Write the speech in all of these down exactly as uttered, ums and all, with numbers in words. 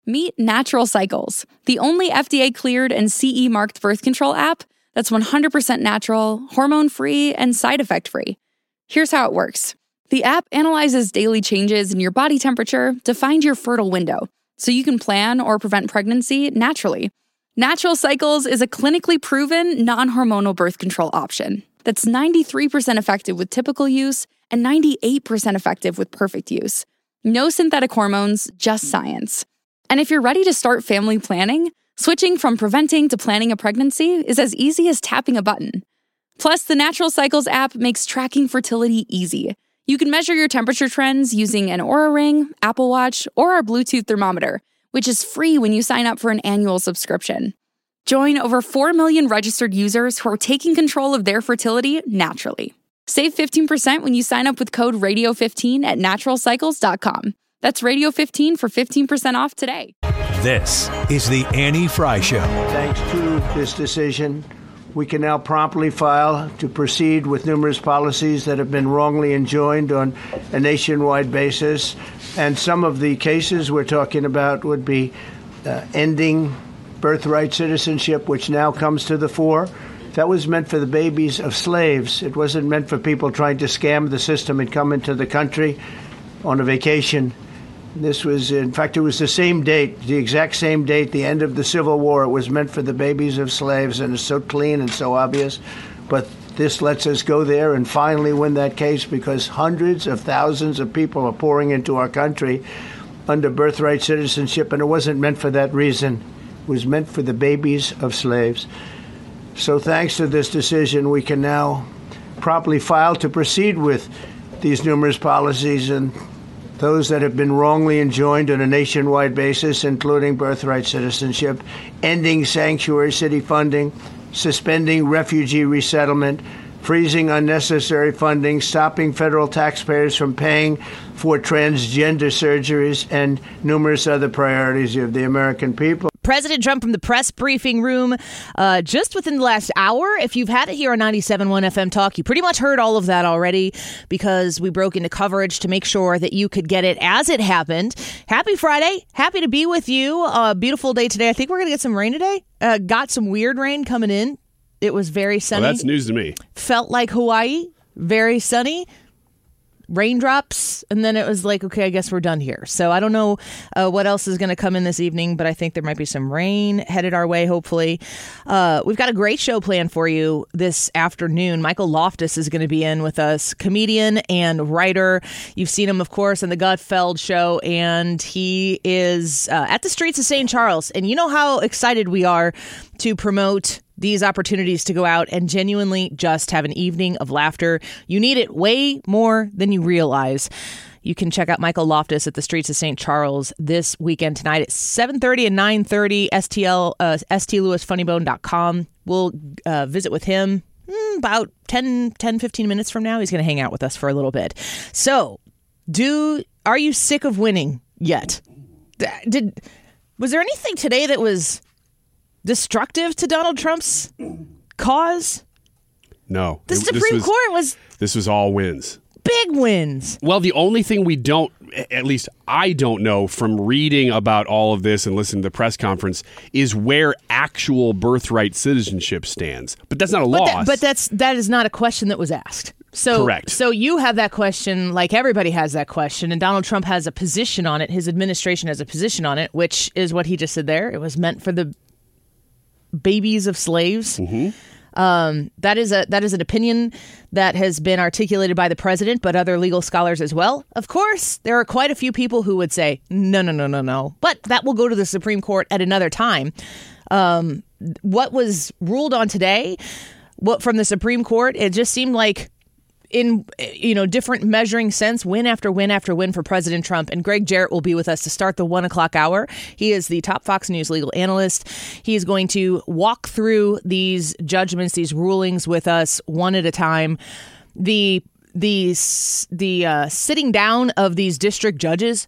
Meet Natural Cycles, the only F D A-cleared and C E-marked birth control app that's one hundred percent natural, hormone-free, and side effect-free. Here's how it works. The app analyzes daily changes in your body temperature to find your fertile window, so you can plan or prevent pregnancy naturally. Natural Cycles is a clinically proven, non-hormonal birth control option that's ninety-three percent effective with typical use and ninety-eight percent effective with perfect use. No synthetic hormones, just science. And if you're ready to start family planning, switching from preventing to planning a pregnancy is as easy as tapping a button. Plus, the Natural Cycles app makes tracking fertility easy. You can measure your temperature trends using an Oura Ring, Apple Watch, or our Bluetooth thermometer, which is free when you sign up for an annual subscription. Join over four million registered users who are taking control of their fertility naturally. Save fifteen percent when you sign up with code radio fifteen at natural cycles dot com. That's radio fifteen for fifteen percent off today. This is the Annie Frey Show. Thanks to this decision, we can now promptly file to proceed with numerous policies that have been wrongly enjoined on a nationwide basis. And some of the cases we're talking about would be uh, ending birthright citizenship, which now comes to the fore. That was meant for the babies of slaves. It wasn't meant for people trying to scam the system and come into the country on a vacation. This was, in fact, it was the same date, the exact same date, the end of the Civil War. It was meant for the babies of slaves, and it's so clean and so obvious. But this lets us go there and finally win that case, because hundreds of thousands of people are pouring into our country under birthright citizenship, and it wasn't meant for that reason. It was meant for the babies of slaves. So thanks to this decision, we can now promptly file to proceed with these numerous policies and those that have been wrongly enjoined on a nationwide basis, including birthright citizenship, ending sanctuary city funding, suspending refugee resettlement, freezing unnecessary funding, stopping federal taxpayers from paying for transgender surgeries, and numerous other priorities of the American people. President Trump from the press briefing room uh, just within the last hour. If you've had it here on ninety-seven point one F M Talk, you pretty much heard all of that already, because we broke into coverage to make sure that you could get it as it happened. Happy Friday. Happy to be with you. A beautiful day today. I think we're going to get some rain today. Uh, got some weird rain coming in. It was very sunny. Oh, that's news to me. Felt like Hawaii. Very sunny. Raindrops, and then it was like, okay, I guess we're done here. So I don't know uh, what else is going to come in this evening, but I think there might be some rain headed our way, hopefully. Uh, we've got a great show planned for you this afternoon. Michael Loftus is going to be in with us, comedian and writer. You've seen him, of course, in the Gutfeld show, and he is uh, at the streets of Saint Charles. And you know how excited we are to promote these opportunities to go out and genuinely just have an evening of laughter. You need it way more than you realize. You can check out Michael Loftus at the streets of Saint Charles this weekend tonight at seven thirty and nine thirty, S T L, uh, S T Lewis Funny Bone dot com. We'll uh, visit with him mm, about ten, fifteen minutes from now. He's going to hang out with us for a little bit. So, do are you sick of winning yet? Did was there anything today that was destructive to Donald Trump's cause? No. The It- Supreme this was, Court was This was all wins. big wins. Well, the only thing we don't, at least I don't know from reading about all of this and listening to the press conference, is where actual birthright citizenship stands. But that's not a But, loss. that, but that's that is not a question that was asked. So, Correct. So you have that question, like everybody has that question, and Donald Trump has a position on it. His administration has a position on it, which is what he just said there. It was meant for the babies of slaves. Mm-hmm. Um, that is a that is an opinion that has been articulated by the president, but other legal scholars as well. Of course, there are quite a few people who would say, no, no, no, no, no. But that will go to the Supreme Court at another time. Um, what was ruled on today, what from the Supreme Court, it just seemed like, in, you know, different measuring sense, win after win after win for President Trump. And Greg Jarrett will be with us to start the one o'clock hour. He is the top Fox News legal analyst. He is going to walk through these judgments, these rulings with us one at a time. The the the uh, sitting down of these district judges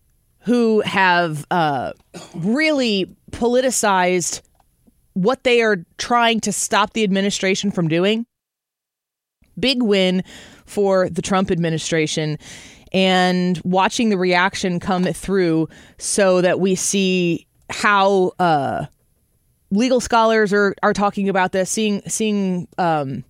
who have uh, really politicized what they are trying to stop the administration from doing. Big win for the Trump administration. and watching the reaction come through so that we see how uh, legal scholars are, are talking about this, seeing seeing um,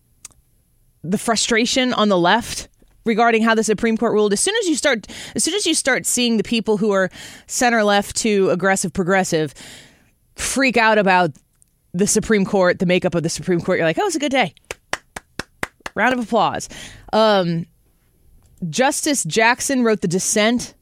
the frustration on the left regarding how the Supreme Court ruled. As soon as you start, as soon as you start seeing the people who are center left to aggressive progressive freak out about the Supreme Court, the makeup of the Supreme Court, you're like, oh, it's a good day. Round of applause. Um, Justice Jackson wrote the dissent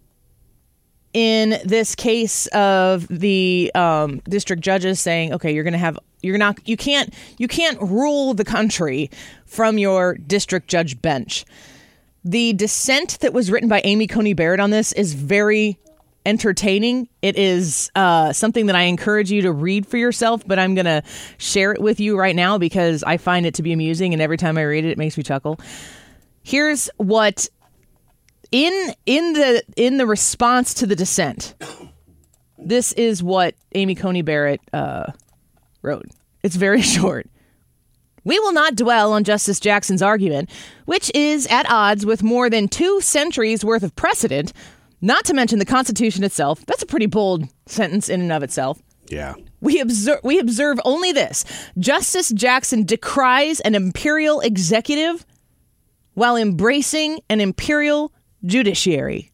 in this case of the um, district judges saying, okay, you're going to have, you're not, you can't, you can't rule the country from your district judge bench. The dissent that was written by Amy Coney Barrett on this is very entertaining. It is uh, something that I encourage you to read for yourself, but I'm going to share it with you right now because I find it to be amusing, and every time I read it, it makes me chuckle. Here's what in in the in the response to the dissent. This is what Amy Coney Barrett uh, wrote. It's very short. We will not dwell on Justice Jackson's argument, which is at odds with more than two centuries worth of precedent, not to mention the Constitution itself. That's a pretty bold sentence in and of itself. Yeah. We observe, we observe only this. Justice Jackson decries an imperial executive while embracing an imperial judiciary.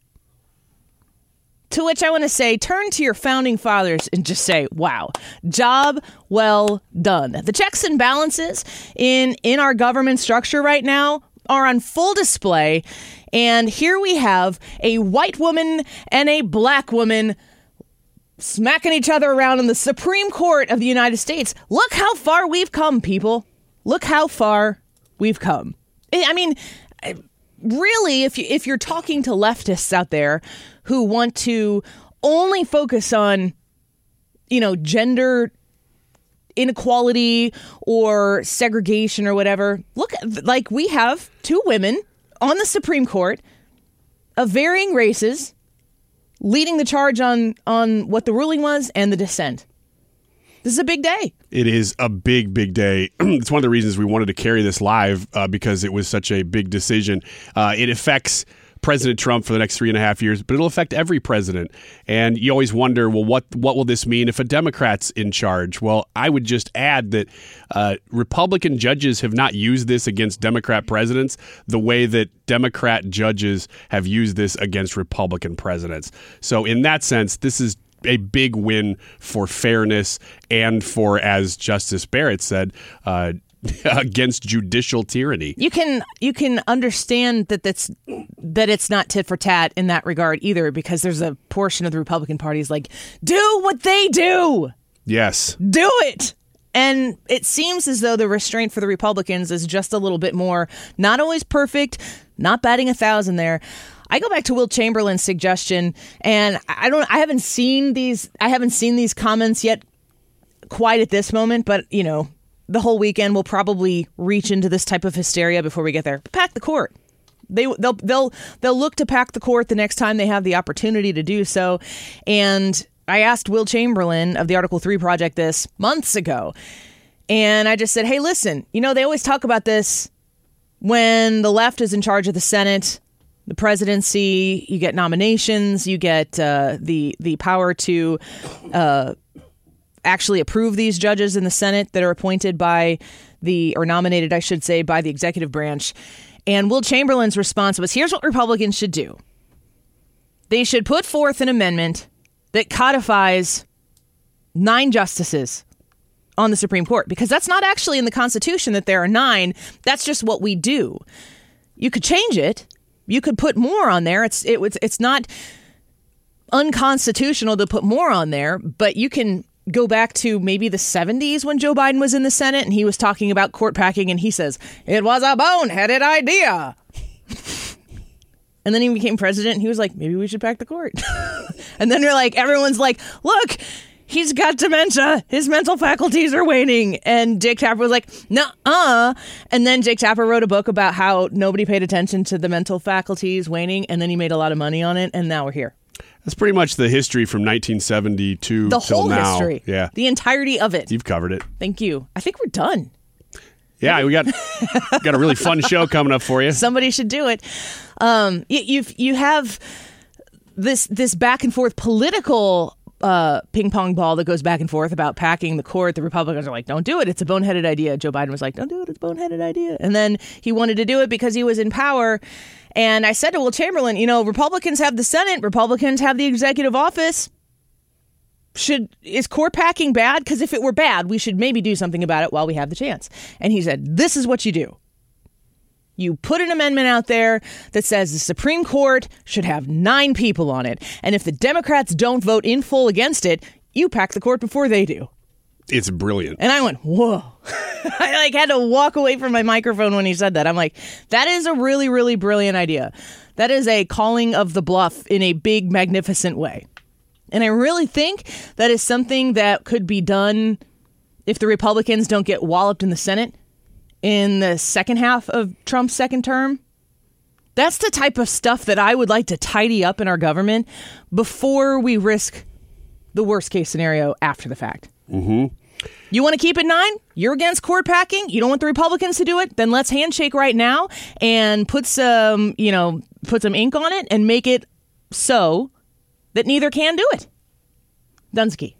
To which I want to say, turn to your founding fathers and just say, wow, job well done. The checks and balances in, in our government structure right now are on full display. And here we have a white woman and a black woman smacking each other around in the Supreme Court of the United States. Look how far we've come, people. Look how far we've come. I mean, really, if you, if you're talking to leftists out there who want to only focus on, you know, gender inequality or segregation or whatever, look, like we have two women on the Supreme Court of varying races leading the charge on, on what the ruling was and the dissent. This is a big day. It is a big, big day. It's one of the reasons we wanted to carry this live uh, because it was such a big decision. Uh, it affects President Trump for the next three and a half years, but it'll affect every president. And you always wonder, well, what what will this mean if a Democrat's in charge? Well, I would just add that uh, Republican judges have not used this against Democrat presidents the way that Democrat judges have used this against Republican presidents. So in that sense, this is a big win for fairness and for, as Justice Barrett said, uh, against judicial tyranny. You can you can understand that that's that it's not tit for tat in that regard either, because there's a portion of the Republican Party is like, do what they do. Yes. Do it. And it seems as though the restraint for the Republicans is just a little bit more, not always perfect, not batting a thousand there. I go back to Will Chamberlain's suggestion, and I don't I haven't seen these I haven't seen these comments yet quite at this moment, but you know, the whole weekend we'll probably reach into this type of hysteria before we get there. Pack the court. They they'll they'll they'll look to pack the court the next time they have the opportunity to do so. And I asked Will Chamberlain of the Article three Project this months ago, and I just said, "Hey, listen, you know they always talk about this when the left is in charge of the Senate, the presidency. You get nominations, you get uh, the the power to." Uh, actually approve these judges in the Senate that are appointed by the, or nominated, I should say, by the executive branch. And Will Chamberlain's response was, here's what Republicans should do. They should put forth an amendment that codifies nine justices on the Supreme Court, because that's not actually in the Constitution that there are nine. That's just what we do. You could change it. You could put more on there. It's it, it's it's not unconstitutional to put more on there, but you can go back to maybe the seventies when Joe Biden was in the Senate and he was talking about court packing, and he says, it was a boneheaded idea. And then he became president and he was like, maybe we should pack the court. And then you're like, everyone's like, look, he's got dementia. His mental faculties are waning. And Jake Tapper was like, nuh-uh. And then Jake Tapper wrote a book about how nobody paid attention to the mental faculties waning. And then he made a lot of money on it. And now we're here. That's pretty much the history from nineteen seventy-two the till whole now. history. Yeah. The entirety of it. You've covered it. Thank you. I think we're done. Yeah, we got got a really fun show coming up for you. Somebody should do it. Um, you you've, you have this this back and forth political uh, ping pong ball that goes back and forth about packing the court. The Republicans are like, don't do it. It's a boneheaded idea. Joe Biden was like, don't do it. It's a boneheaded idea. And then he wanted to do it because he was in power. And I said to Will Chamberlain, you know, Republicans have the Senate. Republicans have the executive office. Should is court packing bad? Because if it were bad, we should maybe do something about it while we have the chance. And he said, this is what you do. You put an amendment out there that says the Supreme Court should have nine people on it. And if the Democrats don't vote in full against it, you pack the court before they do. It's brilliant. And I went, whoa. I like had to walk away from my microphone when he said that. I'm like, that is a really, really brilliant idea. That is a calling of the bluff in a big, magnificent way. And I really think that is something that could be done if the Republicans don't get walloped in the Senate in the second half of Trump's second term. That's the type of stuff that I would like to tidy up in our government before we risk the worst case scenario after the fact. Mm-hmm. You want to keep it nine? You're against court packing? You don't want the Republicans to do it? Then let's handshake right now and put some, you know, put some ink on it and make it so that neither can do it. Dunsky.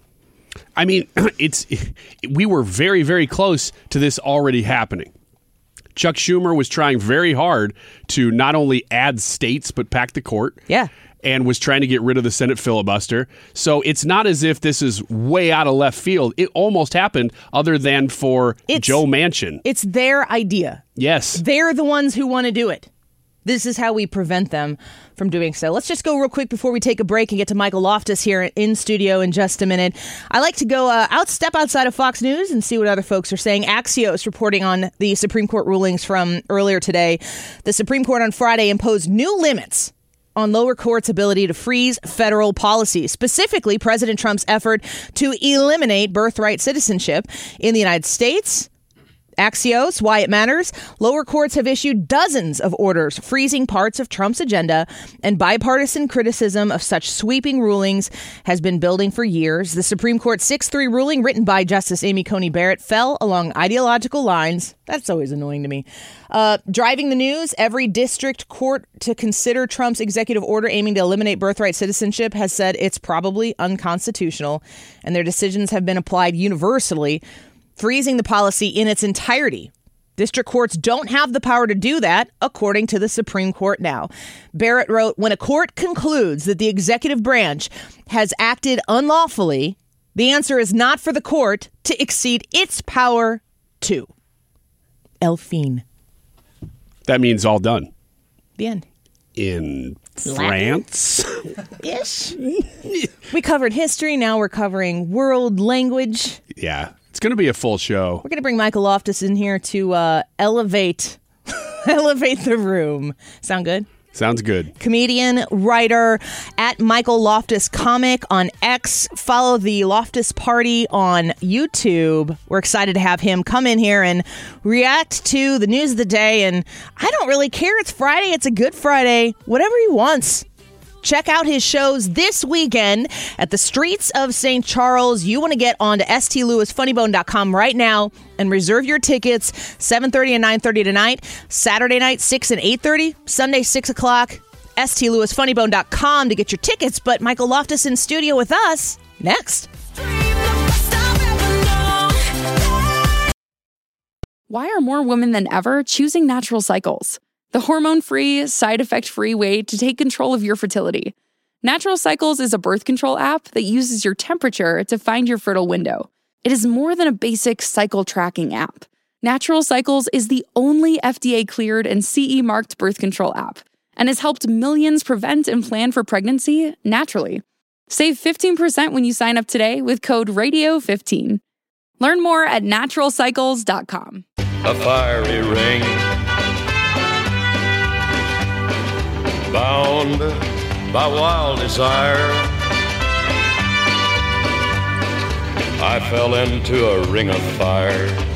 I mean, it's we were very, very close to this already happening. Chuck Schumer was trying very hard to not only add states, but pack the court. Yeah. And was trying to get rid of the Senate filibuster. So it's not as if this is way out of left field. It almost happened other than for it's, Joe Manchin. It's their idea. Yes. They're the ones who want to do it. This is how we prevent them from doing so. Let's just go real quick before we take a break and get to Michael Loftus here in studio in just a minute. I like to go uh, out, step outside of Fox News and see what other folks are saying. Axios reporting on the Supreme Court rulings from earlier today. The Supreme Court on Friday imposed new limits on lower courts' ability to freeze federal policy, specifically President Trump's effort to eliminate birthright citizenship in the United States. Axios, why it matters. Lower courts have issued dozens of orders freezing parts of Trump's agenda, and bipartisan criticism of such sweeping rulings has been building for years. The Supreme Court six three ruling, written by Justice Amy Coney Barrett, fell along ideological lines. That's always annoying to me. Uh, driving the news, every district court to consider Trump's executive order aiming to eliminate birthright citizenship has said it's probably unconstitutional, and their decisions have been applied universally, freezing the policy in its entirety. District courts don't have the power to do that, according to the Supreme Court now. Barrett wrote, when a court concludes that the executive branch has acted unlawfully, the answer is not for the court to exceed its power to. Elfine. That means all done. The end. In France? Ish. We covered history. Now we're covering world language. Yeah. It's going to be a full show. We're going to bring Michael Loftus in here to uh, elevate elevate the room. Sound good? Sounds good. Comedian, writer, at Michael Loftus Comic on X. Follow the Loftus Party on YouTube. We're excited to have him come in here and react to the news of the day. And I don't really care. It's Friday. It's a good Friday. Whatever he wants. Check out his shows this weekend at the Streets of Saint Charles. You want to get on to S T Lewis Funny Bone dot com right now and reserve your tickets seven thirty and nine thirty tonight. Saturday night, six and eight thirty. Sunday, six o'clock. S T Lewis Funny Bone dot com to get your tickets. But Michael Loftus in studio with us next. Why are more women than ever choosing Natural Cycles? The hormone-free, side-effect-free way to take control of your fertility. Natural Cycles is a birth control app that uses your temperature to find your fertile window. It is more than a basic cycle tracking app. Natural Cycles is the only F D A-cleared and C E-marked birth control app and has helped millions prevent and plan for pregnancy naturally. Save fifteen percent when you sign up today with code radio fifteen. Learn more at natural cycles dot com. A fiery ring bound by wild desire, I fell into a ring of fire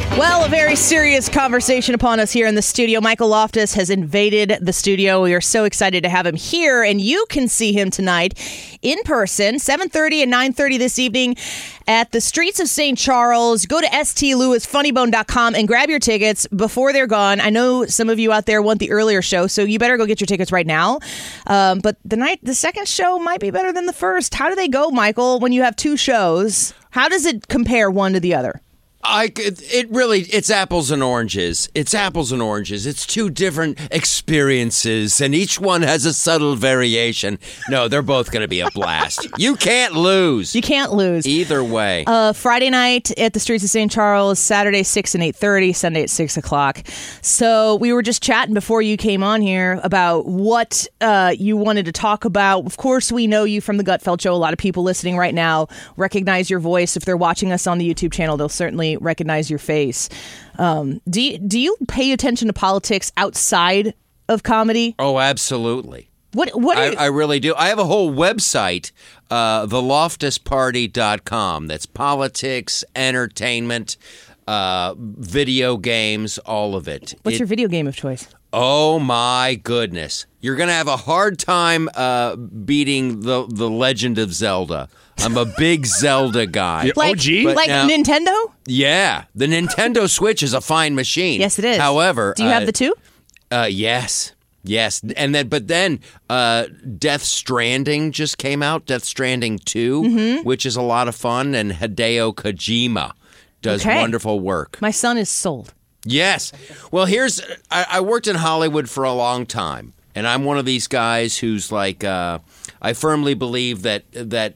Well, a very serious conversation upon us here in the studio. Michael Loftus has invaded the studio. We are so excited to have him here, and you can see him tonight in person, seven thirty and nine thirty this evening at the Streets of Saint Charles. Go to S T Lewis Funny Bone dot com and grab your tickets before they're gone. I know some of you out there want the earlier show, so you better go get your tickets right now. Um, but the night, the second show might be better than the first. How do they go, Michael, when you have two shows? How does it compare one to the other? I, it really, it's apples and oranges. It's apples and oranges. It's two different experiences, and each one has a subtle variation. No, they're both going to be a blast. You can't lose. You can't lose. Either way. Uh, Friday night at the Streets of Saint Charles, Saturday six and eight thirty, Sunday at six o'clock. So we were just chatting before you came on here about what uh, you wanted to talk about. Of course, we know you from the Gutfeld Show. A lot of people listening right now recognize your voice. If they're watching us on the YouTube channel, they'll certainly recognize your face. Um, do you, do you pay attention to politics outside of comedy? Oh, absolutely. What what I, you- I really do. I have a whole website, uh, the loftus party dot com. That's politics, entertainment, uh, video games, all of it. What's It- your video game of choice? Oh my goodness. You're going to have a hard time uh, beating the the Legend of Zelda. I'm a big Zelda guy. Yeah. Like, O G? But like now- Nintendo? Yeah, the Nintendo Switch is a fine machine. Yes, it is. However, do you uh, have the two? Uh, yes, yes, and then but then uh, Death Stranding just came out. Death Stranding two, Mm-hmm. which is a lot of fun, and Hideo Kojima does Okay. wonderful work. My son is sold. Yes. Well, here's I, I worked in Hollywood for a long time, and I'm one of these guys who's like uh, I firmly believe that that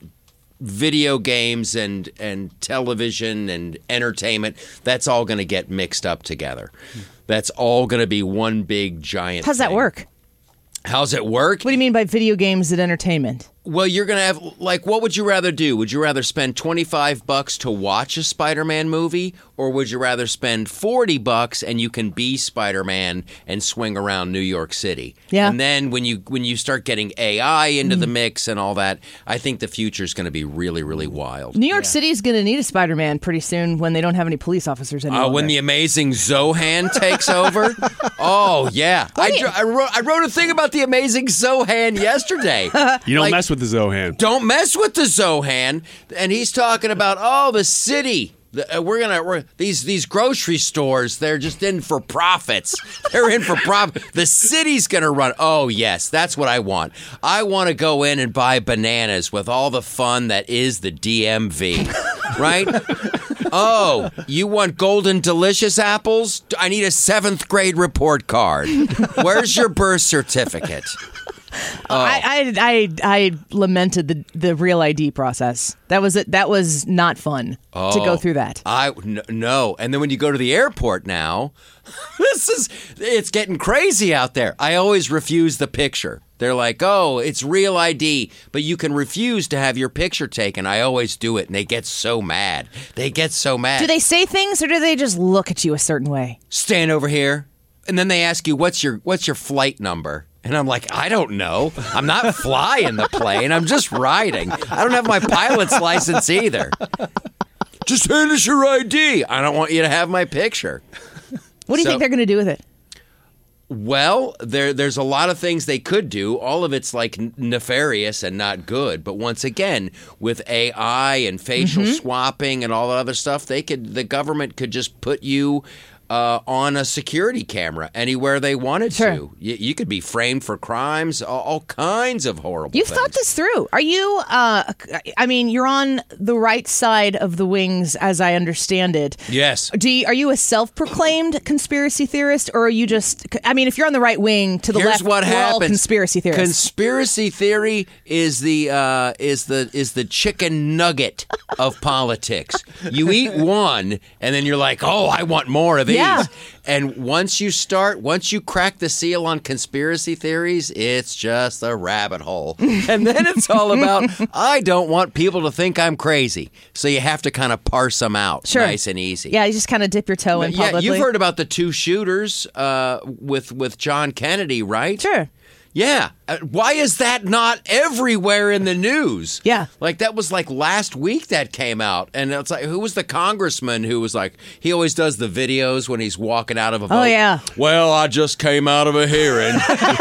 video games and and television and entertainment, that's all going to get mixed up together. That's all going to be one big giant How's that thing. work? How's it work? What do you mean by video games and entertainment? Well, you're going to have, like, what would you rather do? Would you rather spend twenty-five bucks to watch a Spider-Man movie, or would you rather spend forty bucks and you can be Spider-Man and swing around New York City? Yeah. And then when you when you start getting A I into the mix and all that, I think the future is going to be really, really wild. New York City is going to need a Spider-Man pretty soon when they don't have any police officers anymore. Uh, when the amazing Zohan takes over? Oh, yeah. I, do you- dr- I, wrote, I wrote a thing about the amazing Zohan yesterday. You don't Like- mess with the Zohan. Don't mess with the Zohan. And he's talking about, oh, the city. The, uh, we're gonna we're, these these grocery stores. They're just in for profits. They're in for profit. The city's gonna run. Oh yes, that's what I want. I want to go in and buy bananas with all the fun that is the D M V. Right? Oh, you want golden delicious apples? I need a seventh grade report card. Where's your birth certificate? Oh. I, I I I lamented the the real I D process. That was it. That was not fun to go through that. I n- no, and then when you go to the airport now, this is it's getting crazy out there. I always refuse the picture. They're like, "Oh, it's real I D, but you can refuse to have your picture taken." I always do it, and they get so mad. They get so mad. Do they say things or do they just look at you a certain way? Stand over here, and then they ask you, "What's your what's your flight number?" And I'm like, I don't know. I'm not flying the plane. I'm just riding. I don't have my pilot's license either. Just hand us your I D. I don't want you to have my picture. What do you So- think they're going to do with it? Well, there there's a lot of things they could do. All of it's like n- nefarious and not good. But once again, with A I and facial swapping and all that other stuff, they could the government could just put you uh, on a security camera anywhere they wanted Sure. to. You, you could be framed for crimes, all, all kinds of horrible You've things. thought this through. Are you, uh, I mean, you're on the right side of the wings, as I understand it. Yes. Do you, are you a self-proclaimed conspiracy theorist, or are you just, I mean, if you're on the right wing, to the Here's left, what we're all happens. conspiracy theorists. Conspiracy theory is the uh, is the is the chicken nugget of politics. You eat one, and then you're like, "Oh, I want more of these." Yeah. And once you start, once you crack the seal on conspiracy theories, it's just a rabbit hole. And then it's all about, I don't want people to think I'm crazy. So you have to kind of parse them out Sure. nice and easy. Yeah, you just kind of dip your toe in Yeah, publicly. you've heard about the two shooters uh, with with John Kennedy, right? Sure. Yeah. Uh, Why is that not everywhere in the news? Yeah. Like, that was like last week that came out. And it's like, who was the congressman who was like, he always does the videos when he's walking out of a vote. Oh, yeah. Well, I just came out of a hearing.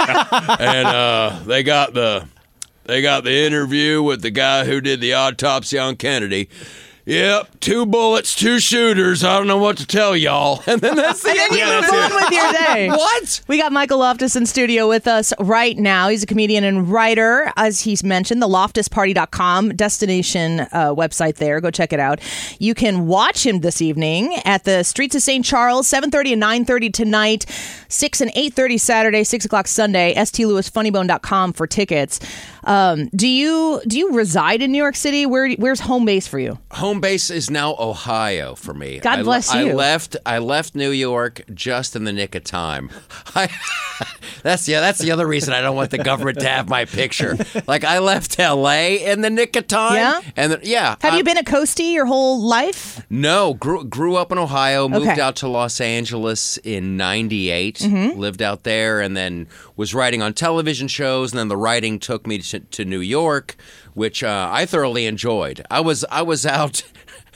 and uh, they got the they got the interview with the guy who did the autopsy on Kennedy. Yep, two bullets, two shooters. I don't know what to tell y'all. And then that's the And end. then you Yeah, move that's on it. with your day. What? We got Michael Loftus in studio with us right now. He's a comedian and writer, as he's mentioned, the loftus party dot com destination uh, website there. Go check it out. You can watch him this evening at the Streets of Saint Charles, seven thirty and nine thirty tonight, six and eight thirty Saturday, six o'clock Sunday, s t lewis funny bone dot com for tickets. Um, do you do you reside in New York City? Where Where's home base for you? Home base is now Ohio for me. God I, bless I you. left. I left New York just in the nick of time. I, that's yeah. That's the other reason I don't want the government to have my picture. Like, I left L A in the nick of time. Yeah? And then, yeah. Have I- you been a coastie your whole life? No, grew grew up in Ohio. Moved Okay. out to Los Angeles in ninety-eight. Mm-hmm. Lived out there, and then was writing on television shows. And then the writing took me to, to New York, which uh, I thoroughly enjoyed. I was I was out.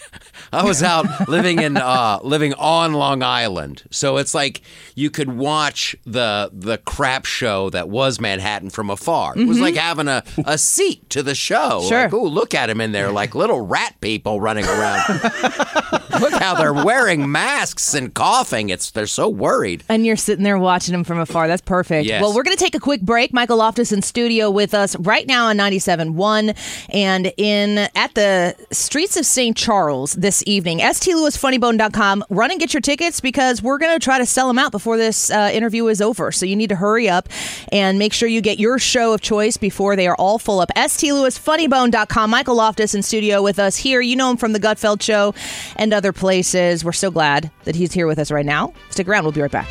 I was out living in uh, living on Long Island, so it's like you could watch the the crap show that was Manhattan from afar. It was like having a, a seat to the show. Sure. Like, ooh, look at them in there, like little rat people running around. Look how they're wearing masks and coughing. It's they're so worried. And you're sitting there watching them from afar. That's perfect. Yes. Well, we're going to take a quick break. Michael Loftus in studio with us right now on ninety-seven point one and in at the Streets of Saint Charles this evening. s t lewis funny bone dot com. Run and get your tickets because we're going to try to sell them out before this uh, interview is over. So you need to hurry up and make sure you get your show of choice before they are all full up. s t lewis funny bone dot com. Michael Loftus in studio with us here. You know him from the Gutfeld Show and other places. We're so glad that he's here with us right now. Stick around. We'll be right back.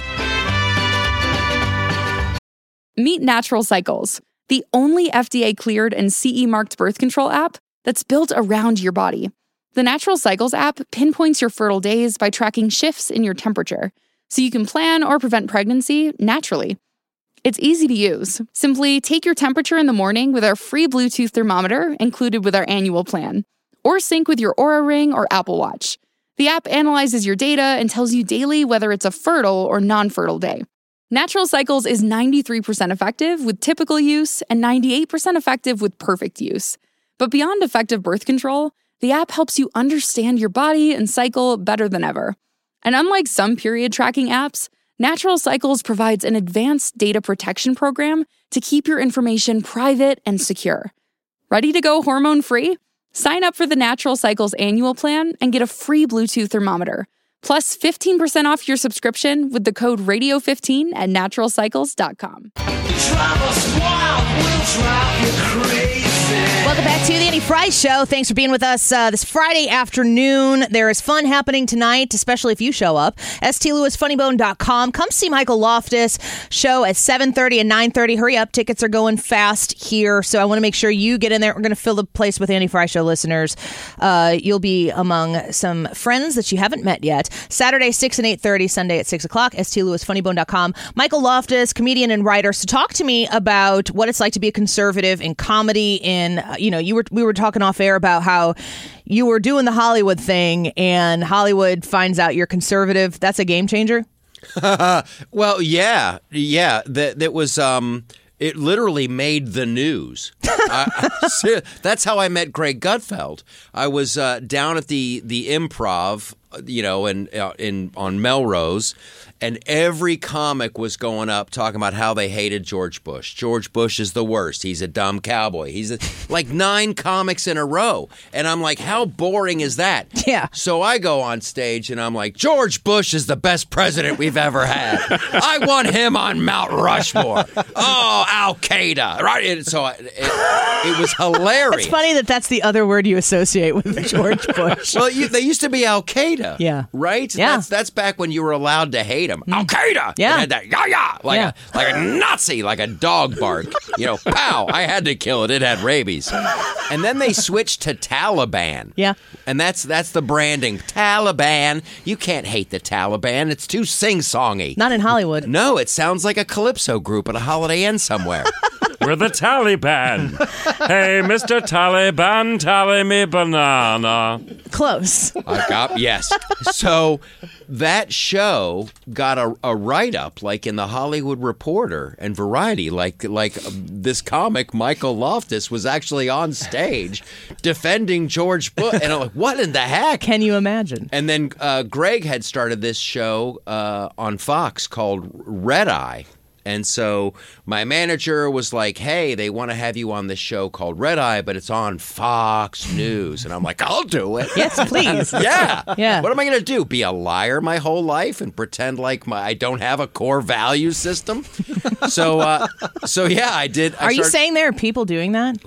Meet Natural Cycles, the only F D A cleared and C E marked birth control app that's built around your body. The Natural Cycles app pinpoints your fertile days by tracking shifts in your temperature, so you can plan or prevent pregnancy naturally. It's easy to use. Simply take your temperature in the morning with our free Bluetooth thermometer included with our annual plan, or sync with your Oura Ring or Apple Watch. The app analyzes your data and tells you daily whether it's a fertile or non-fertile day. Natural Cycles is ninety-three percent effective with typical use and ninety-eight percent effective with perfect use. But beyond effective birth control, the app helps you understand your body and cycle better than ever. And unlike some period tracking apps, Natural Cycles provides an advanced data protection program to keep your information private and secure. Ready to go hormone-free? Sign up for the Natural Cycles annual plan and get a free Bluetooth thermometer, plus fifteen percent off your subscription with the code radio fifteen at natural cycles dot com. Welcome back to the Annie Fry Show. Thanks for being with us uh, this Friday afternoon. There is fun happening tonight, especially if you show up. s t lewis funny bone dot com. Come see Michael Loftus show at seven thirty and nine thirty. Hurry up. Tickets are going fast here, so I want to make sure you get in there. We're going to fill the place with Annie Fry Show listeners. Uh, you'll be among some friends that you haven't met yet. Saturday, six and eight thirty. Sunday at six o'clock. s t lewis funny bone dot com. Michael Loftus, comedian and writer. So talk to me about what it's like to be a conservative in comedy. In uh, you know, you were we were talking off air about how you were doing the Hollywood thing, and Hollywood finds out you're conservative. That's a game changer. Well, yeah, yeah. That that was. Um, it literally made the news. I, that's how I met Greg Gutfeld. I was uh, down at the the Improv, you know, and in, uh, in on Melrose. And every comic was going up talking about how they hated George Bush. George Bush is the worst. He's a dumb cowboy. He's a, like nine comics in a row. And I'm like, how boring is that? Yeah. So I go on stage and I'm like, George Bush is the best president we've ever had. I want him on Mount Rushmore. Oh, Al Qaeda. Right? And so it, it was hilarious. It's funny that that's the other word you associate with George Bush. Well, you, they used to be Al Qaeda. Qaeda. Yeah. Right? Yeah. That's that's back when you were allowed to hate him. Al Qaeda. Yeah. It had that yeah yeah like Yeah. a like a Nazi, like a dog bark. You know, pow! I had to kill it. It had rabies. And then they switched to Taliban. Yeah. And that's that's the branding. Taliban. You can't hate the Taliban. It's too sing-songy. Not in Hollywood. No, it sounds like a calypso group at a Holiday Inn somewhere. We're the Taliban. Hey, Mister Taliban, tally me banana. Close. I got yes. So that show got a, a write-up, like in the Hollywood Reporter and Variety, like like uh, this comic Michael Loftus was actually on stage defending George Bush, and I'm like, what in the heck? Can you imagine? And then uh, Greg had started this show uh, on Fox called Red Eye. And so my manager was like, hey, they want to have you on this show called Red Eye, but it's on Fox News. And I'm like, I'll do it. Yes, please. Yeah. Yeah. What am I going to do? Be a liar my whole life and pretend like my, I don't have a core value system? so, uh, so yeah, I did. I Are you started- saying there are people doing that?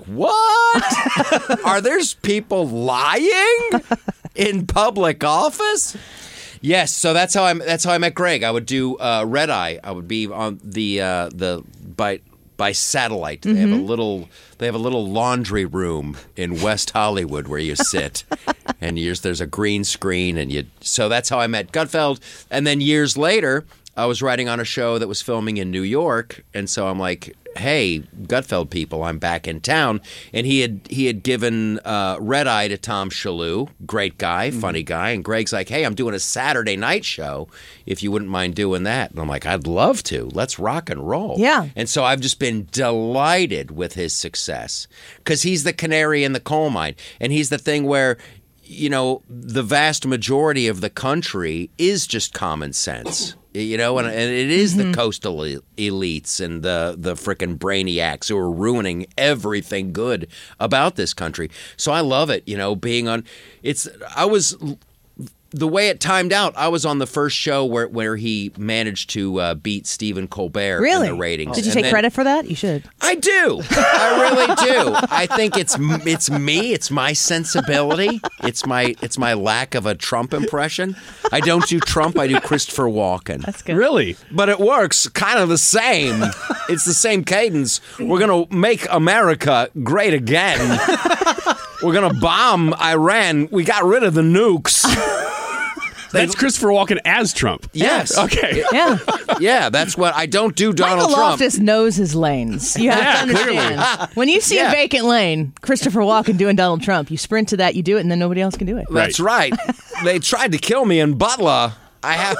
What? Are there people lying in public office? Yes, so that's how I that's how I met Greg. I would do uh, Red Eye. I would be on the uh, the by by satellite. They have a little they have a little laundry room in West Hollywood where you sit, and you, there's a green screen, and you. So that's how I met Gutfeld. And then years later, I was writing on a show that was filming in New York, and so I'm like, hey, Gutfeld people, I'm back in town. And he had he had given uh, Red Eye to Tom Shalhoub, great guy, funny guy. And Greg's like, hey, I'm doing a Saturday night show, if you wouldn't mind doing that. And I'm like, I'd love to. Let's rock and roll. Yeah. And so I've just been delighted with his success because he's the canary in the coal mine. And he's the thing where, you know, the vast majority of the country is just common sense. You know, and, and it is the coastal elites and the the frickin' brainiacs who are ruining everything good about this country. So I love it, you know, being on. It's I was the way it timed out. I was on the first show where where he managed to uh, beat Stephen Colbert Really? in the ratings. Did you And take then- credit for that? You should. I do. I really do. I think it's it's me. It's my sensibility. It's my it's my lack of a Trump impression. I don't do Trump. I do Christopher Walken. That's good. Really? But it works kind of the same. It's the same cadence. We're going to make America great again. We're going to bomb Iran. We got rid of the nukes. That's Christopher Walken as Trump. Yes. Okay. Yeah. Yeah, that's what I don't do Donald Michael Trump. Loftus knows his lanes. You have Yeah, to understand. When you see Yeah. a vacant lane, Christopher Walken doing Donald Trump, you sprint to that, you do it, and then nobody else can do it. That's right. They tried to kill me in Butler. I have.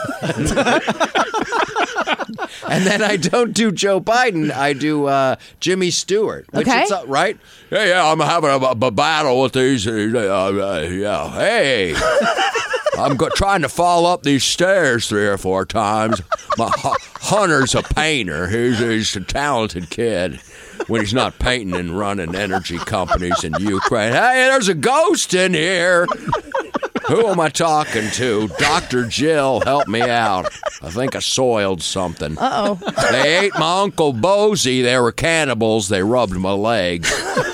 And then I don't do Joe Biden. I do uh, Jimmy Stewart. Which Okay. is, uh, right? Yeah, yeah. I'm having a, a battle with these. Uh, uh, yeah. Hey. I'm go- trying to fall up these stairs three or four times. My hu- Hunter's a painter. He's, he's a talented kid. When he's not painting and running energy companies in Ukraine. Hey, there's a ghost in here. Who am I talking to? Doctor Jill, help me out. I think I soiled something. Uh-oh. They ate my Uncle Bosie. They were cannibals. They rubbed my legs.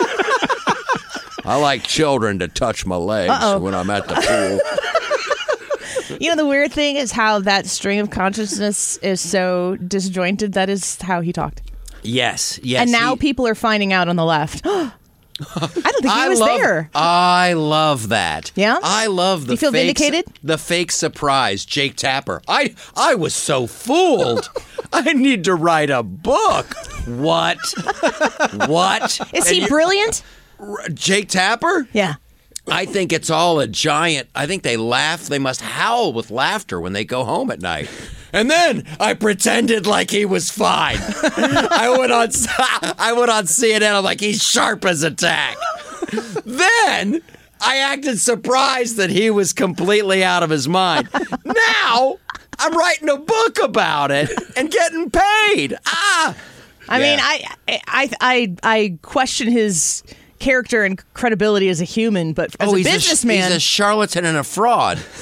I like children to touch my legs Uh-oh. when I'm at the pool. You know, the weird thing is how that string of consciousness is so disjointed. That is how he talked. Yes, yes. and now he- people are finding out on the left. I don't think he I was love, there. I love that. Yeah? I love the Do you feel fake, vindicated? the fake surprise. Jake Tapper. I I was so fooled. I need to write a book. What? What? Is And he you- brilliant? Jake Tapper? Yeah. I think it's all a giant. I think they laugh. They must howl with laughter when they go home at night. And then I pretended like he was fine. I went on. I went on C N N. I'm like, he's sharp as a tack. Then I acted surprised that he was completely out of his mind. Now I'm writing a book about it and getting paid. Ah. I Yeah. mean, I, I, I, I question his character and credibility as a human, but as oh, a he's businessman, A, he's a charlatan and a fraud.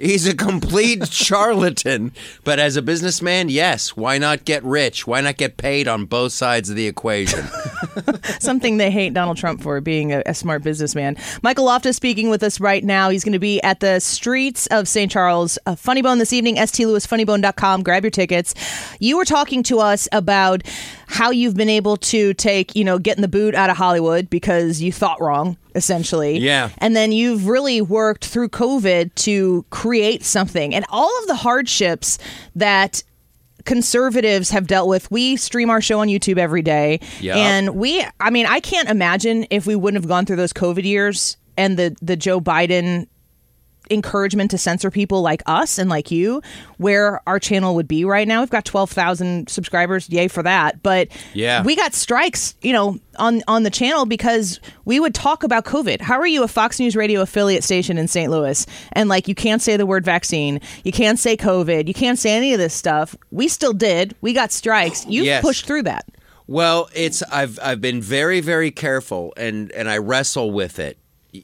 He's a complete charlatan. But as a businessman, yes, why not get rich? Why not get paid on both sides of the equation? Something they hate Donald Trump for, being a, a smart businessman. Michael Loftus speaking with us right now. He's going to be at the streets of Saint Charles uh, Funny Bone this evening, s t lewis funny bone dot com. Grab your tickets. You were talking to us about how you've been able to take, you know, getting the boot out of Hollywood because you thought wrong, essentially. Yeah. And then you've really worked through COVID to create something. And all of the hardships that conservatives have dealt with. We stream our show on YouTube every day. Yep. And we, I mean, I can't imagine if we wouldn't have gone through those COVID years and the, the Joe Biden encouragement to censor people like us and like you, where our channel would be right now. We've got twelve thousand subscribers. Yay for that. But yeah. we got strikes, you know, on, on the channel because we would talk about COVID. How are you a Fox News Radio affiliate station in Saint Louis? And like, you can't say the word vaccine. You can't say COVID. You can't say any of this stuff. We still did. We got strikes. You've Yes. pushed through that. Well, it's I've I've been very, very careful and, and I wrestle with it.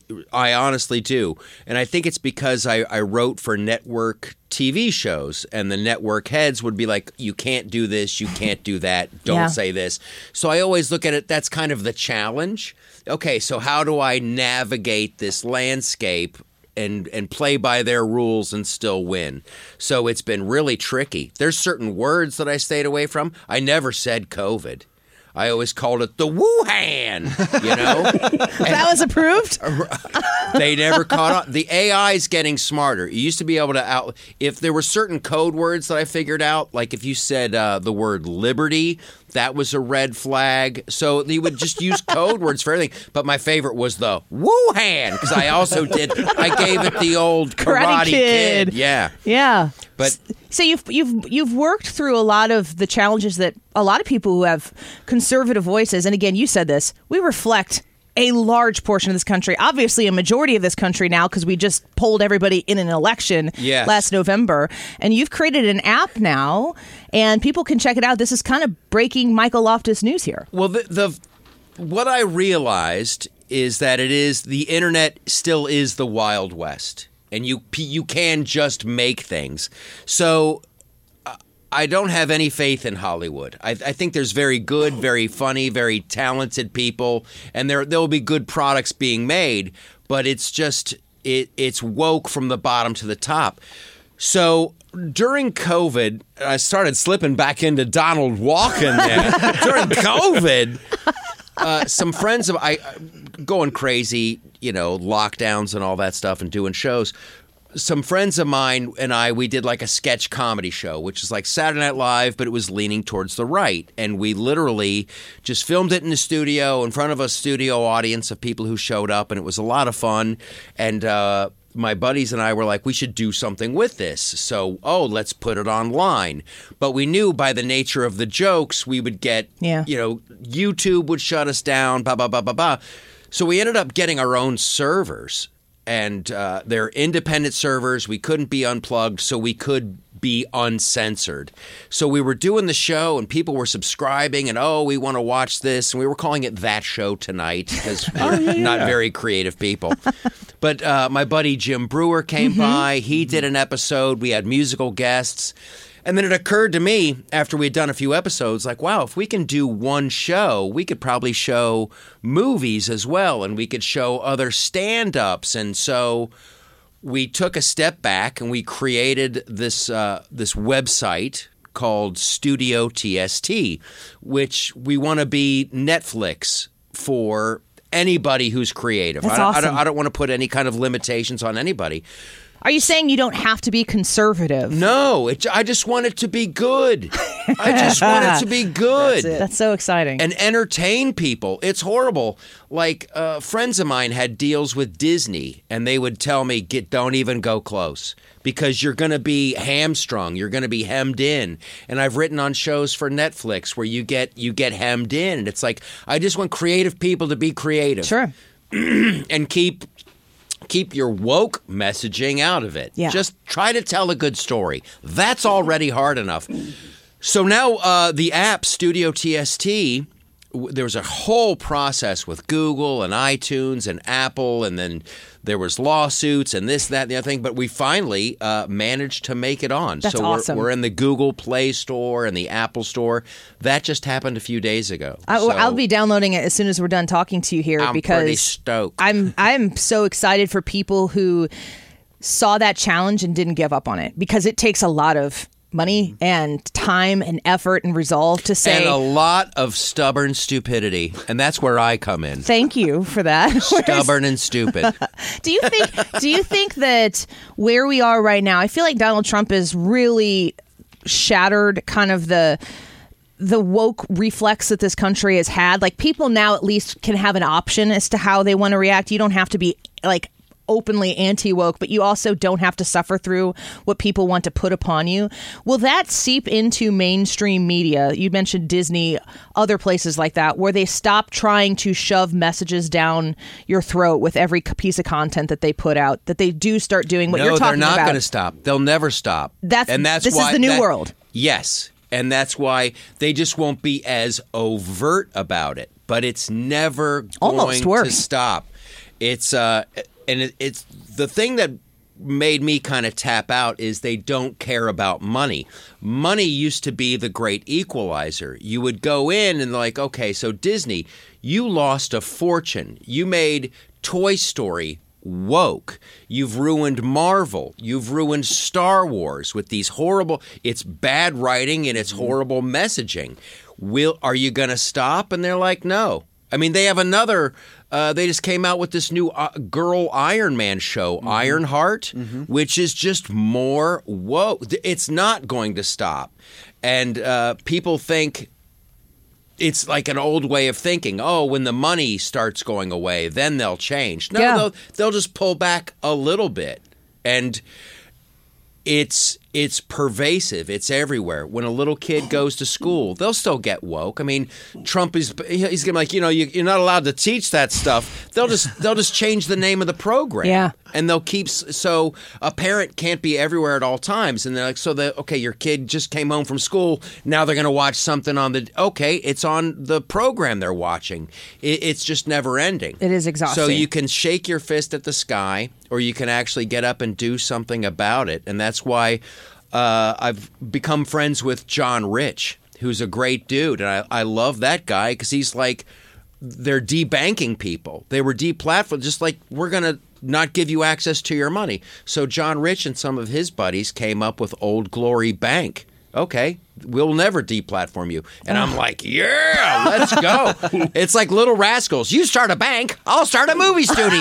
I honestly do. And I think it's because I, I wrote for network T V shows and the network heads would be like, you can't do this, you can't do that, don't Yeah. say this. So I always look at it, that's kind of the challenge. Okay, so how do I navigate this landscape and and play by their rules and still win? So it's been really tricky. There's certain words that I stayed away from. I never said COVID. I always called it the Wuhan, you know? That was approved? They never caught on. The A I is getting smarter. You used to be able to out if there were certain code words that I figured out, like if you said uh, the word liberty, that was a red flag. So they would just use code words for everything. But my favorite was the Wuhan because I also did. I gave it the old Karate, Karate Kid. Kid. Yeah, Yeah. but. So you've you've you've worked through a lot of the challenges that a lot of people who have conservative voices, and again, you said this, we reflect a large portion of this country, obviously a majority of this country now because we just polled everybody in an election Yes. last November, and you've created an app now, and people can check it out. This is kind of breaking Michael Loftus news here. Well, the, the what I realized is that it is the internet still is the Wild West. And you you can just make things. So uh, I don't have any faith in Hollywood. I, I think there's very good, very funny, very talented people, and there there will be good products being made. But it's just it it's woke from the bottom to the top. So during COVID, I started slipping back into Donald Walken there. During COVID, uh, some friends of I going crazy. You know, lockdowns and all that stuff and doing shows. Some friends of mine and I, we did like a sketch comedy show, which is like Saturday Night Live, but it was leaning towards the right. And we literally just filmed it in the studio in front of a studio audience of people who showed up. And it was a lot of fun. And uh, my buddies and I were like, we should do something with this. So, oh, let's put it online. But we knew by the nature of the jokes, we would get, Yeah. you know, YouTube would shut us down, blah, blah, blah, blah, blah. So we ended up getting our own servers, and uh, they're independent servers. We couldn't be unplugged, so we could be uncensored. So we were doing the show, and people were subscribing, and, oh, we want to watch this. And we were calling it That Show Tonight because we're Oh, yeah, yeah. not very creative people. But uh, my buddy Jim Brewer came Mm-hmm. by. He did an episode. We had musical guests. And then it occurred to me after we had done a few episodes, like, wow, if we can do one show, we could probably show movies as well, and we could show other stand-ups. And so we took a step back and we created this uh, this website called Studio T S T, which we want to be Netflix for anybody who's creative. That's I, don't- I awesome. don't, I don't want to put any kind of limitations on anybody. Are you saying you don't have to be conservative? No, it, I just want it to be good. I just want it to be good. That's so exciting. And entertain people. It's horrible. Like uh, friends of mine had deals with Disney, and they would tell me, "Get, don't even go close because you're going to be hamstrung. You're going to be hemmed in." And I've written on shows for Netflix where you get you get hemmed in, and it's like I just want creative people to be creative. Sure. And keep. Keep your woke messaging out of it. Yeah. Just try to tell a good story. That's already hard enough. So now uh, the app Studio T S T, w- there was a whole process with Google and iTunes and Apple, and then there was lawsuits and this, that, and the other thing. But we finally uh, managed to make it on. That's so awesome. we're, we're in the Google Play Store and the Apple Store. That just happened a few days ago. I, So I'll be downloading it as soon as we're done talking to you here I'm because pretty stoked. I'm I'm so excited for people who saw that challenge and didn't give up on it, because it takes a lot of money and time and effort and resolve to say, and a lot of stubborn stupidity, and that's where I come in. thank you for that. Stubborn and stupid. Do you think do you think that where we are right now, I feel like Donald Trump has really shattered kind of the the woke reflex that this country has had? Like, people now at least can have an option as to how they want to react. You don't have to be like openly anti-woke, but you also don't have to suffer through what people want to put upon you. Will that seep into mainstream media? You mentioned Disney, other places like that, where they stop trying to shove messages down your throat with every piece of content that they put out, that they do start doing what no, you're talking they're not about? going to stop. They'll never stop. That's, and that's this why is the new that- world. Yes. And that's why they just won't be as overt about it. But it's never going Almost worse. to stop. It's uh, and it, it's the thing that made me kind of tap out is they don't care about money. Money used to be the great equalizer. You would go in and like, okay, so Disney, you lost a fortune. You made Toy Story woke. You've ruined Marvel. You've ruined Star Wars with these horrible, it's bad writing and it's horrible messaging. Will, are you going to stop? And they're like, no. I mean, they have another, uh, they just came out with this new uh, girl Iron Man show, mm-hmm. Ironheart, mm-hmm. which is just more woke. It's not going to stop. And uh, people think it's like an old way of thinking. Oh, when the money starts going away, then they'll change. No, Yeah. they'll, they'll just pull back a little bit. And it's it's pervasive. It's everywhere. When a little kid goes to school, they'll still get woke. I mean, Trump is he's gonna be like, you know, you, you're not allowed to teach that stuff. They'll just they'll just change the name of the program. Yeah. And they'll keep so a parent can't be everywhere at all times. And they're like, so the okay, your kid just came home from school. Now they're gonna watch something on the okay, it's on the program they're watching. It, it's just never ending. It is exhausting. So you can shake your fist at the sky, or you can actually get up and do something about it. And that's why uh, I've become friends with John Rich, who's a great dude. And I, I love that guy because he's like, they're debanking people. They were deplatformed, just like we're going to not give you access to your money. So John Rich and some of his buddies came up with Old Glory Bank. Okay, we'll never deplatform you. And I'm like, yeah, let's go. It's like Little Rascals. You start a bank, I'll start a movie studio.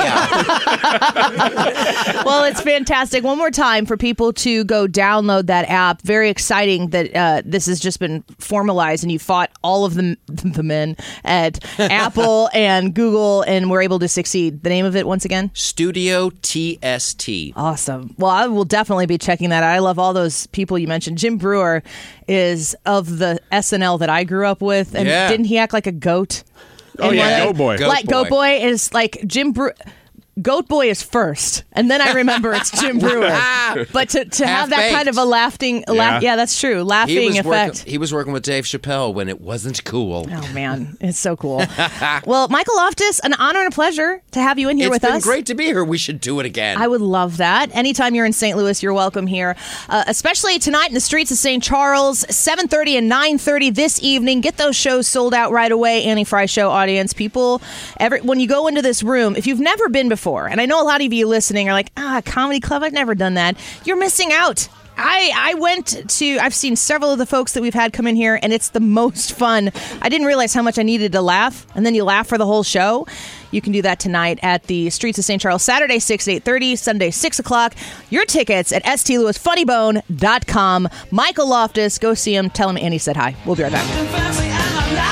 Well, it's fantastic. One more time for people to go download that app. Very exciting that uh, this has just been formalized and you fought all of the, the men at Apple and Google and were able to succeed. The name of it once again? Studio T S T. Awesome. Well, I will definitely be checking that out. I love all those people you mentioned. Jim Brewer is of the S N L that I grew up with. And Yeah. didn't he act like a goat? Oh, in yeah, one of- Goat Boy. Goat like Boy. Goat Boy is like Jim Brewer. Goat Boy is first, and then I remember it's Jim Brewer. But to, to have that Half-baked. kind of a laughing, laugh, Yeah. yeah, that's true, He laughing was, effect. working, he was working with Dave Chappelle when it wasn't cool. Oh man, it's so cool. Well, Michael Loftus, an honor and a pleasure to have you in here It's with been us. great to be here. We should do it again. I would love that. Anytime you're in Saint Louis, you're welcome here. Uh, especially tonight in the streets of Saint Charles, seven thirty and nine thirty this evening. Get those shows sold out right away, Annie Fry Show audience. People, every, when you go into this room, if you've never been before, and I know a lot of you listening are like, ah, comedy club, I've never done that. You're missing out. I, I went to, I've seen several of the folks that we've had come in here, and it's the most fun. I didn't realize how much I needed to laugh, and then you laugh for the whole show. You can do that tonight at the streets of Saint Charles, Saturday, six to eight thirty, Sunday, six o'clock. Your tickets at s t louis funny bone dot com. Michael Loftus, go see him. Tell him Annie said hi. We'll be right back.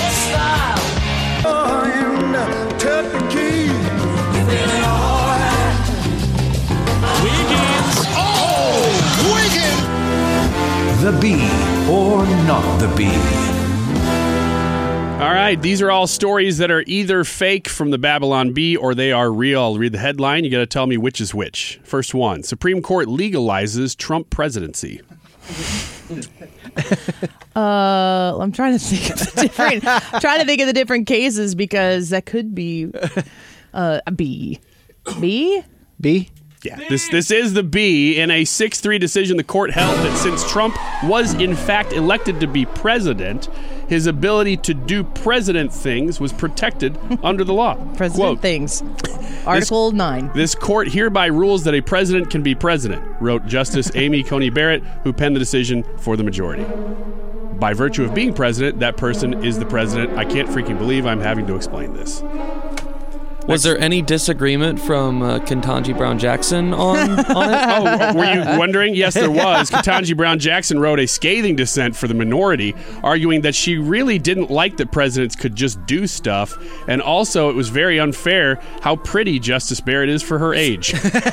The Bee or Not the Bee. All right, these are all stories that are either fake from the Babylon Bee or they are real. I'll read the headline. You got to tell me which is which. First one, Supreme Court legalizes Trump presidency. uh, I'm trying to think of the different. trying to think of the different cases because that could be uh, a B. B. B. Yeah, this this is the B. In a six three decision, the court held that since Trump was in fact elected to be president, his ability to do president things was protected under the law. President Quote, things. Article this, nine. This court hereby rules that a president can be president, wrote Justice Amy Coney Barrett, who penned the decision for the majority. By virtue of being president, that person is the president. I can't freaking believe I'm having to explain this. Was there any disagreement from uh, Ketanji Brown Jackson on, on it? Oh, were you wondering? Yes, there was. Ketanji Brown Jackson wrote a scathing dissent for the minority, arguing that she really didn't like that presidents could just do stuff, and also it was very unfair how pretty Justice Barrett is for her age.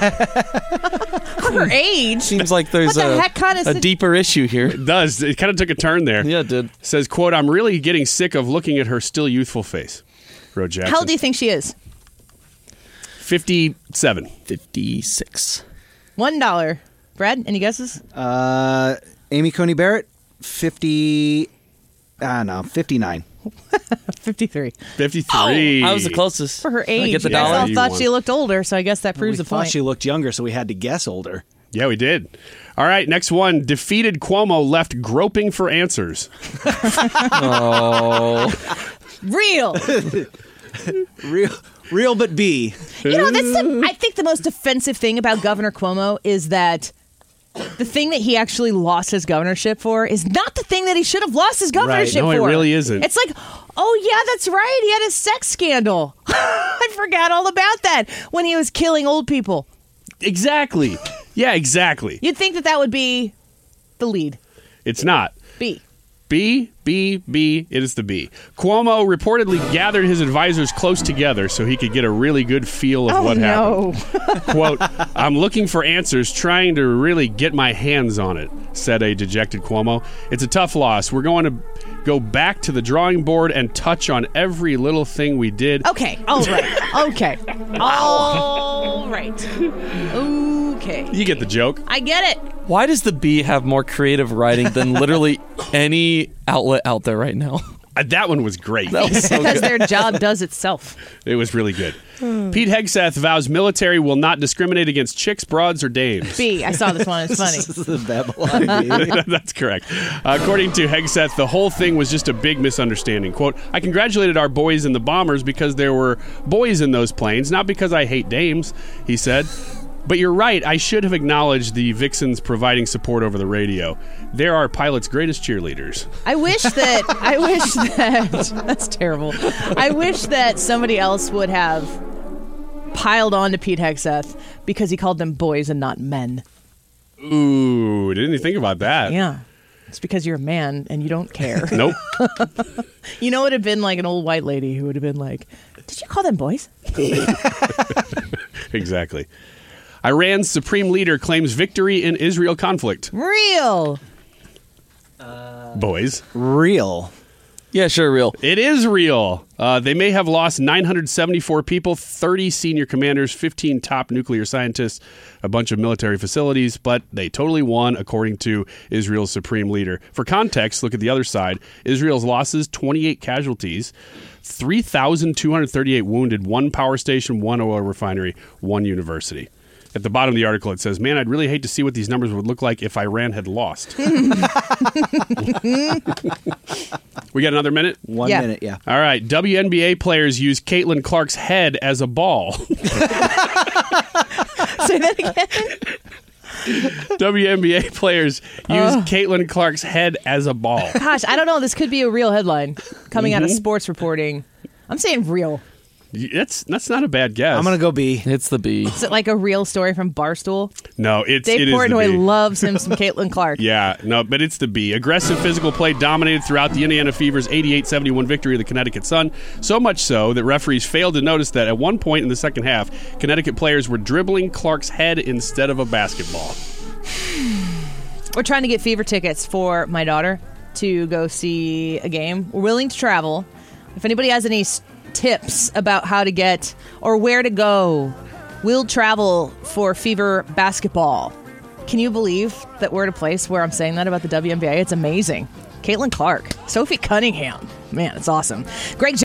Her age? Seems like there's What the a, heck kind of a sit- deeper issue here. It does. It kind of took a turn there. Yeah, it did. Says, quote, I'm really getting sick of looking at her still youthful face, wrote Jackson. How old do you think she is? fifty-seven. fifty-six. One dollar. Brad, any guesses? Uh, Amy Coney Barrett, fifty. Ah, no, fifty-nine. Fifty-three. fifty-three. Oh, I was the closest. For her Did I age, get the you guys dollar? all You thought won. she looked older, so I guess that proves we the thought point. she looked younger, so we had to guess older. Yeah, we did. All right, next one. Defeated Cuomo left groping for answers. Oh. Real. Real, real, but B. You know, that's the, I think the most offensive thing about Governor Cuomo is that the thing that he actually lost his governorship for is not the thing that he should have lost his governorship No, it for. really isn't. It's like, oh, yeah, that's right. He had a sex scandal. I forgot all about that when he was killing old people. Exactly. Yeah, exactly. You'd think that that would be the lead. It's not. B. B, B, B, it is the B. Cuomo reportedly gathered his advisors close together so he could get a really good feel of Oh, what no. happened. Quote, I'm looking for answers, trying to really get my hands on it, said a dejected Cuomo. It's a tough loss. We're going to go back to the drawing board and touch on every little thing we did. Okay. All right. Okay. All right. Okay. You get the joke. I get it. Why does the B have more creative writing than literally any outlet out there right now? Uh, that one was great. That was so Because good. their job does itself. It was really good. Pete Hegseth vows military will not discriminate against chicks, broads, or dames. B. I saw this one. It's funny. This is the Babylon B. That's correct. Uh, according to Hegseth, the whole thing was just a big misunderstanding. Quote, I congratulated our boys in the bombers because there were boys in those planes, not because I hate dames, he said. But you're right, I should have acknowledged the Vixens providing support over the radio. They're our pilot's greatest cheerleaders. I wish that I wish that that's terrible. I wish that somebody else would have piled on to Pete Hegseth because he called them boys and not men. Ooh, didn't you think about that? Yeah. It's because you're a man and you don't care. Nope. You know, it would have been like an old white lady who would have been like, did you call them boys? Exactly. Iran's supreme leader claims victory in Israel conflict. Real. Boys. Real. Yeah, sure, real. It is real. Uh, they may have lost nine hundred seventy-four people, thirty senior commanders, fifteen top nuclear scientists, a bunch of military facilities, but they totally won, according to Israel's supreme leader. For context, look at the other side. Israel's losses, twenty-eight casualties, three thousand two hundred thirty-eight wounded, one power station, one oil refinery, one university. At the bottom of the article, it says, man, I'd really hate to see what these numbers would look like if Iran had lost. We got another minute? One Yeah. minute, yeah. All right. W N B A players use Caitlin Clark's head as a ball. Say that again. W N B A players use Caitlin Clark's head as a ball. Gosh, I don't know. This could be a real headline coming out of sports reporting. I'm saying real. That's that's not a bad guess. I'm going to go B. It's the B. Is it like a real story from Barstool? No, it's Dave it is the Portnoy B. loves him some Caitlin Clark. Yeah, no, but it's the B. Aggressive physical play dominated throughout the Indiana Fever's eighty-eight seventy-one victory of the Connecticut Sun, so much so that referees failed to notice that at one point in the second half, Connecticut players were dribbling Clark's head instead of a basketball. We're trying to get Fever tickets for my daughter to go see a game. We're willing to travel. If anybody has any s- tips about how to get or where to go, we'll travel for Fever basketball. Can you believe that we're at a place where I'm saying that about the W N B A? It's amazing. Caitlin Clark, Sophie Cunningham. Man, it's awesome. Greg